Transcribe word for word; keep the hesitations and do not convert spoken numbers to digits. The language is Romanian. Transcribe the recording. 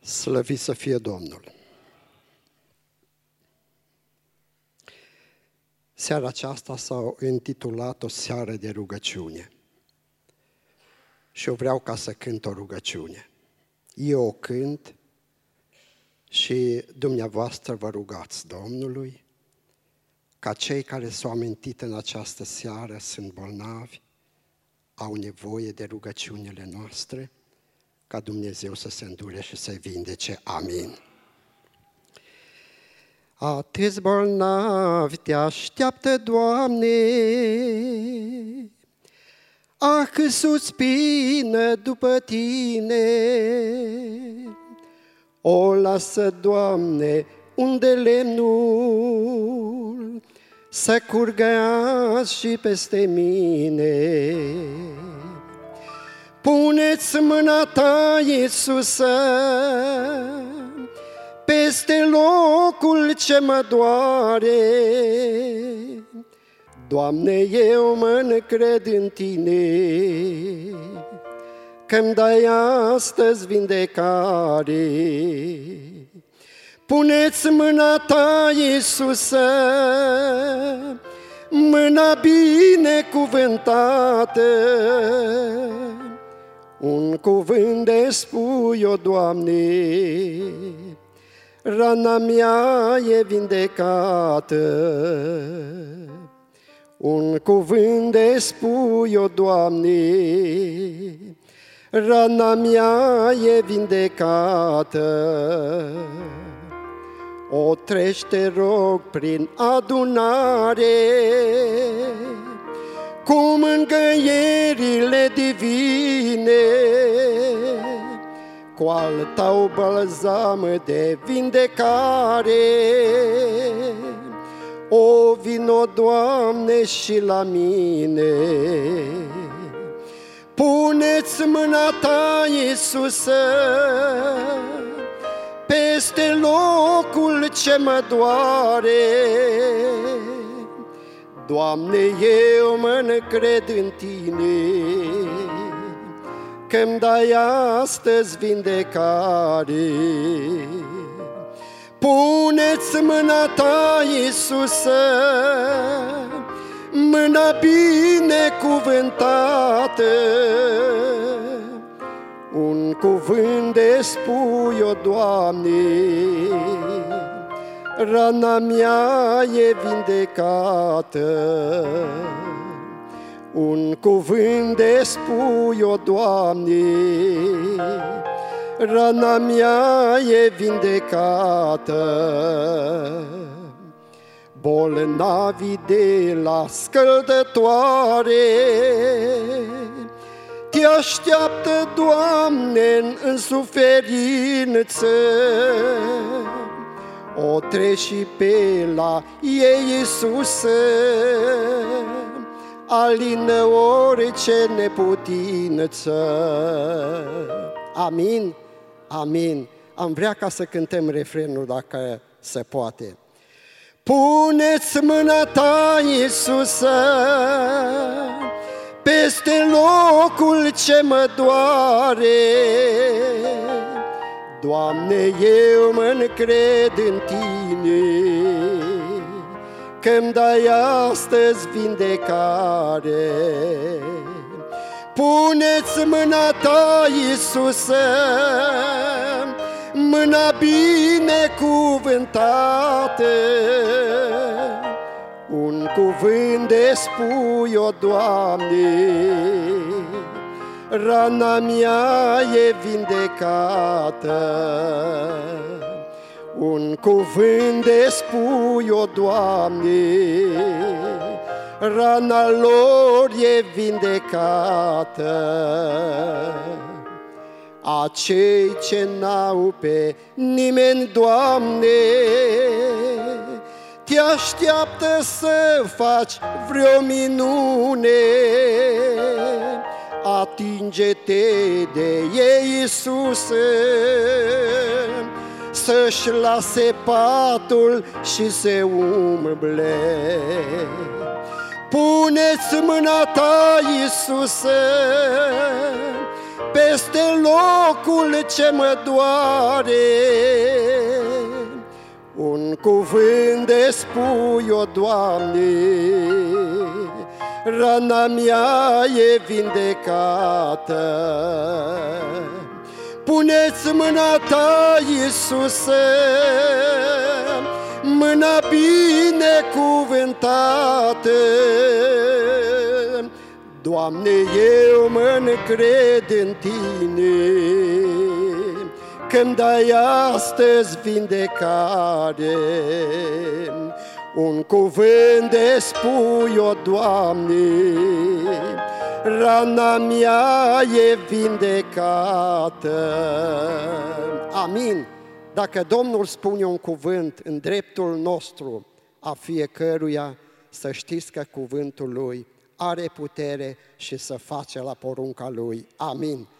Slăvit să fie Domnul! Seara aceasta s-a intitulat o seară de rugăciune. Și eu vreau ca să cânt o rugăciune. Eu o cânt și dumneavoastră vă rugați Domnului ca cei care s-au amintit în această seară, sunt bolnavi, au nevoie de rugăciunile noastre, ca Dumnezeu să se îndure și să-i vindece. Amin. Atâți bolnavi te așteaptă, Doamne, ah, cât suspină după Tine. O, lasă, Doamne, unde lemnul să curgă azi și peste mine. Pune-ți mâna Ta, Iisuse, peste locul ce mă doare. Doamne, eu mă încred în Tine, că-mi dai astăzi vindecare. Pune-ți mâna Ta, Iisuse, mâna binecuvântată, un cuvânt de spui-o, Doamne, rana mea e vindecată. Un cuvânt de spui-o, Doamne, rana mea e vindecată. O treci, te rog, prin adunare, cu mângâierile divine, cu al Tău balzam de vindecare. O, vino, Doamne, și la mine. Pune-ți mâna Ta, Iisuse, peste locul ce mă doare. Doamne, eu mă încred în Tine, că-mi dai astăzi vindecare. Pune-ți mâna Ta, Iisuse, mâna binecuvântată, un cuvânt de spui-o, Doamne, rana mea e vindecată. Un cuvânt de spui-o, Doamne, rana mea e vindecată. Bolnavii de la scăldătoare te așteaptă, Doamne, în suferință. O treci și pe la ei, Iisuse, alină orice neputință. Amin, amin. Am vrea ca să cântăm refrenul, dacă se poate. Pune-ți mâna Ta, Iisuse, peste locul ce mă doare. Doamne, eu mă încred în Tine, că-mi dai astăzi vindecare. Pune-ți mâna Ta, Iisuse, mâna binecuvântată, un cuvânt de spui-o, Doamne, rana mea e vindecată. Un cuvânt de spui-o, Doamne, rana lor e vindecată. Acei ce n-au pe nimeni, Doamne, te așteaptă să faci vreo minune. Atinge-te de ei, Iisuse, să-și lase patul și se umble. Pune-ți mâna Ta, Iisuse, peste locul ce mă doare. Un cuvânt de spui-o, Doamne, rana mea e vindecată. Puneți mâna Ta, Iisuse, mâna binecuvântată. Doamne, eu mă încred în Tine, când dai astăzi vindecare. Un cuvânt de spui-o, Doamne, rana mea e vindecată. Amin. Dacă Domnul spune un cuvânt în dreptul nostru a fiecăruia, să știți că cuvântul Lui are putere și să face la porunca Lui. Amin.